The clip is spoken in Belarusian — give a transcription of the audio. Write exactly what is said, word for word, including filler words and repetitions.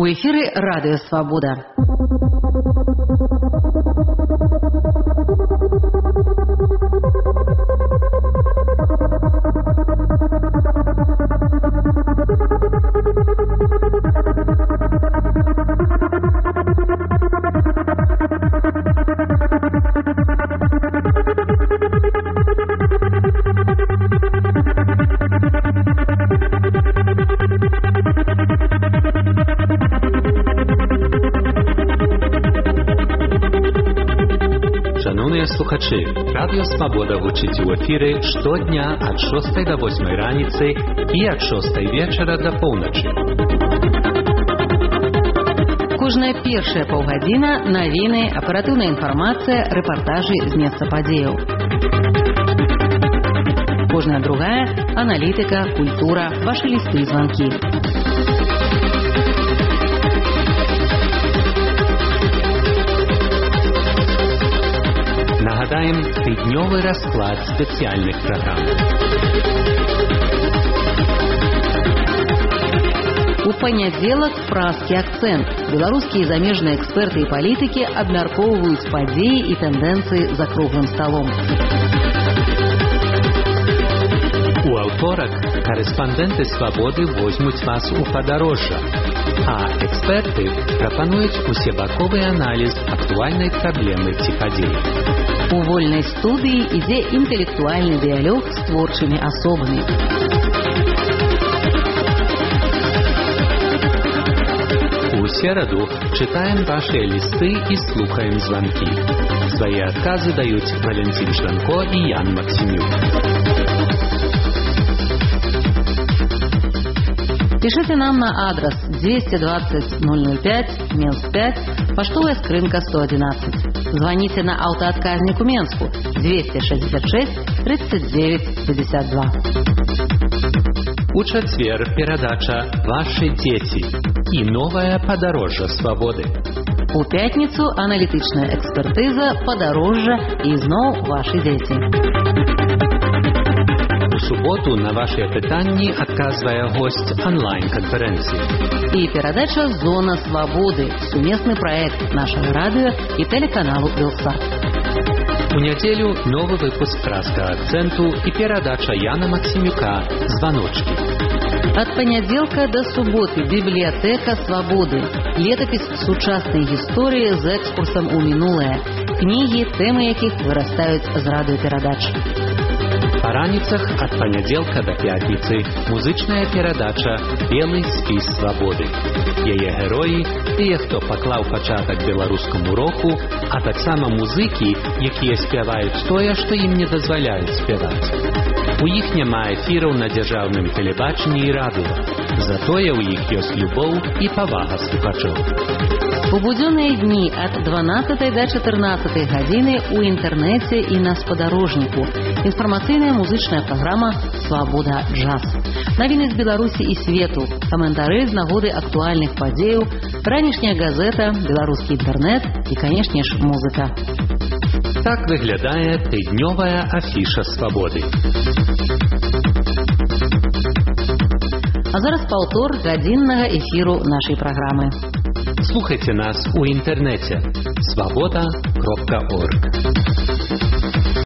У эфире Радио Свобода. Слухачі, Радіо Свобода гучить у ефірі щодня від шостої до восьмої раніці і від шостої вечора до півночі. Кожная першая паўгадзіна навіны, аператыўная інфармацыя, рэпартажы з месца падзеяў. Кожная другая аналітыка, культура, вашы лісты і званкі. Нагадаем тыднёвы расклад спецыяльных праграм. У панядзелак празкі акцэнт. Беларускія і замежныя эксперты і палітыкі абмяркоўваюць падзеі і тэндэнцыі за круглым сталом. У аўторак карэспандэнты Свабоды возьмуць вас у падарожжа, а эксперты прапануюць усебаковы аналіз актуальнай праблемы ці падзеі. У вольнай студыі ідзе інтэлектуальны дыялог з творчымі асобамі. У сераду чытаем вашыя лісты і слухаем званкі. Свае адказы даюць Валентин Жданко і Ян Максимюк. Пишите нам на адрес двести двадцать ноль ноль пять, Менск пять, поштовая скрынка сто одиннадцать. Звоните на автоотказник у Менску двести шестьдесят шесть тридцать девять пятьдесят два. У чацвер перадача «Ваши дети» и новое подорожжа свободы. У пятницу аналитичная экспертиза «Подорожжа» и зноў «Ваши дети». У суботу на ваши пытанні адказвае госць онлайн-конференции. И передача «Зона свободы» – суместный проект нашего радио и телеканалу «Белсат». У нядзелю новый выпуск «Праска акценту» и передача Яна Максимюка «Звоночки». От понеделька до субботы библиотека свободы. Летопись сучасной истории с экскурсом у минулое. Книги, темы яких вырастают з радиопередач. Па раніцах ад панядзелка да пятніцы музычная перадача «Белы спіс свабоды». Яе героі – тыя, хто паклаў пачатак беларускаму року, а таксама музыкі, якія спяваюць тое, што ім не дазваляюць спяваць. У іх няма эфіраў на дзяржаўным тэлебачанні і радыё. Затое ў іх ёсць любоў і павага слухачоў. У будзённыя дні ад дванаццатай да чатырнаццатай гадзіны ў інтэрнэце і на спадарожніку. Інфармацыйная музычная праграма «Свабода джаз». Навіны з Беларусі і свету, каментары з нагоды актуальных падзеяў, ранішняя газета, беларускі інтэрнэт і, канешне ж, музыка. Так выглядае тыднёвая афіша свабоды. А зараз паўтор гадзіннага эфіру нашай праграмы. Слухайте нас у интернете свобода точка орг.